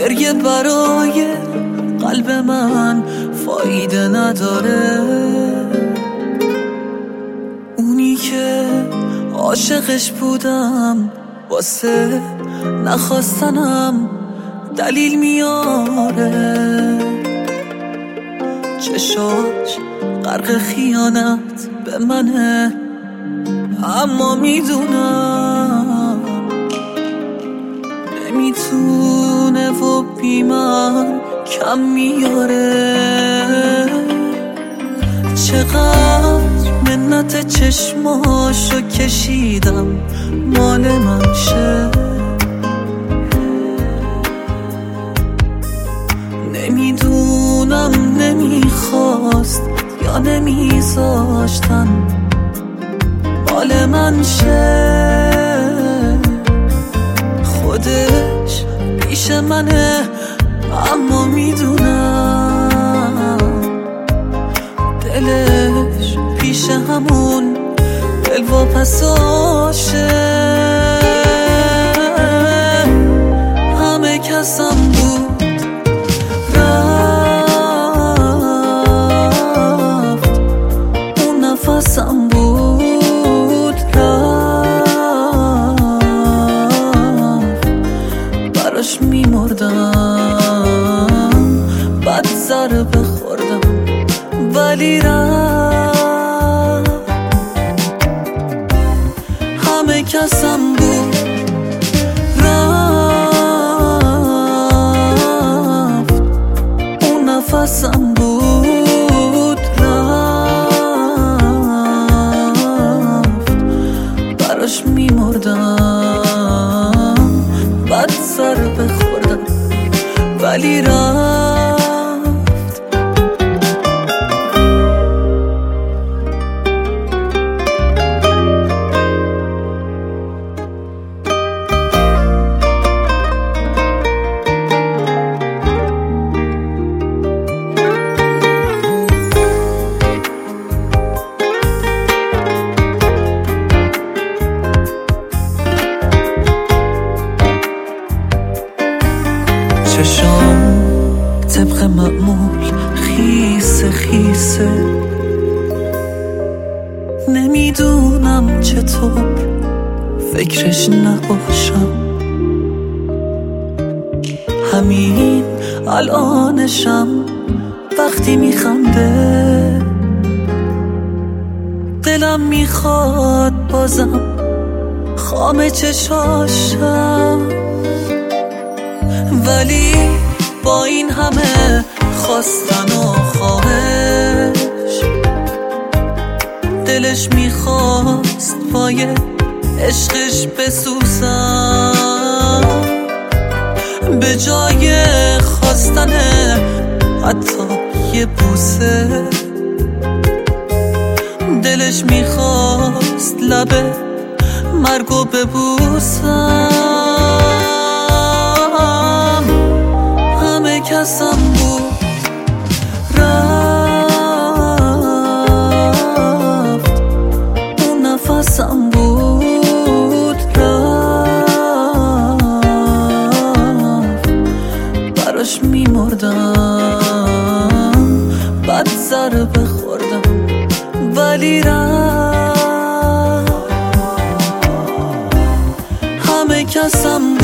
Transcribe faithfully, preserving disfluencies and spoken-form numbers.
گریه برای قلب من فایده نداره. اونی که عاشقش بودم واسه نخواستنم دلیل میاره. چشاش غرق خیانت به منه، اما میدونم نمیتونه و بی من کم میاره. چقدر منت چشماشو کشیدم مال من شه. نمیدونم نمیخواست یا نمیذاشتن مال من شه. خودش پیش منه اما میدونم دلش پیش همون دل واپساشه. همه کسم بود رفت، اون نفسم بود رفت، براش میمردم بد ضربه خوردم ولی رفت. همه کسم بود رفت، اون نفسم بود رفت، براش میمردم بد ضربه خوردم ولی رفت. چشام طبق معمول خیسه خیسه، نمیدونم چطور فکرش نباشم. همین الانشم وقتی میخنده دلم میخواد بازم خام چشاشم. ولی با این همه خواستن و خواهش دلش میخواست پای عشقش بسوزم. به جای خواستن حتی یه بوسه دلش میخواست لبه مرگو ببوسم. همه کسم بود رفت، اون نفسم بود رفت، براش میمردم بد ضربه خوردم ولی رفت. همه کسم